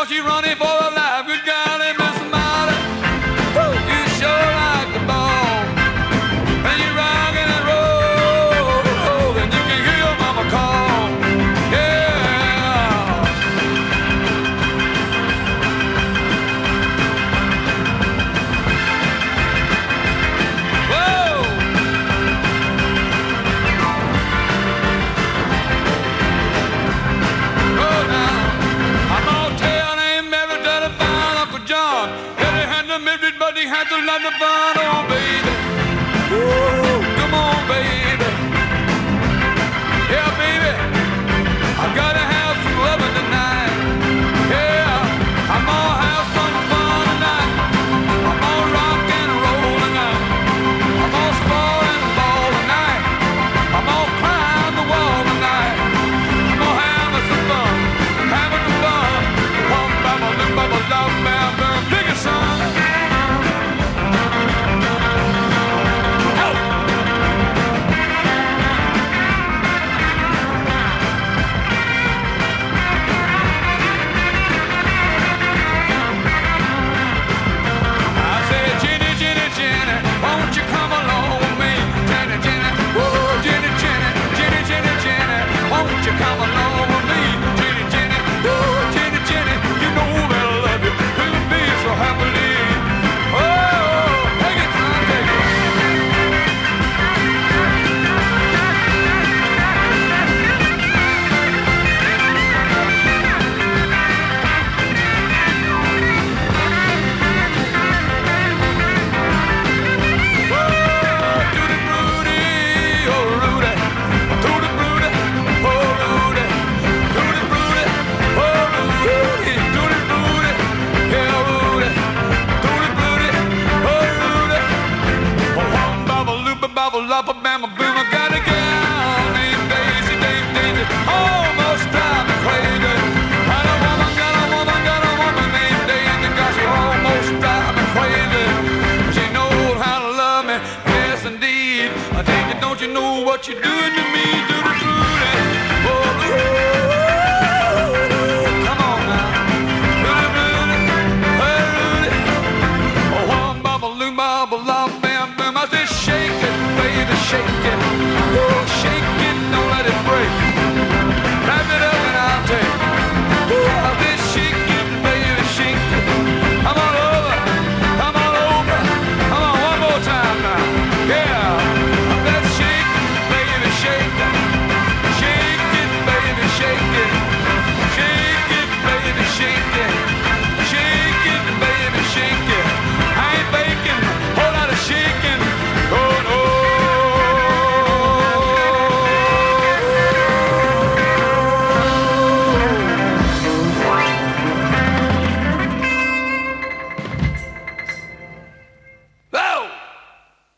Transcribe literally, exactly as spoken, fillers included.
cause she's running for her life. Good golly, Miss Molly, woo, you sure like the ball. And you rockin' and roll, and you can hear your mama call. Yeah. Whoa. Oh, now, I'm gonna tell ain't married to the fine Uncle John. Yeah, they had the Mildred, but they had to let the fun on, baby. Woo, come on, baby. Yeah, baby, I gotta have some loving tonight. Yeah, I'm gonna have some fun tonight. I'm gonna rock and roll tonight. I'm gonna spar and ball tonight. I'm gonna climb the wall tonight. I'm gonna have some fun, having some fun. Bum, bum, bum, bum, love, man, bum, biggest son. I said, Jenny, Jenny, Jenny, won't you come along with me? Jenny, Jenny, whoa, Jenny, Jenny, Jenny, Jenny, Jenny, won't you come along with me? Jenny, Jenny, whoa, Jenny, Jenny, you know that I love you, we'll be so happily. Oh, take it, son, take it. What you do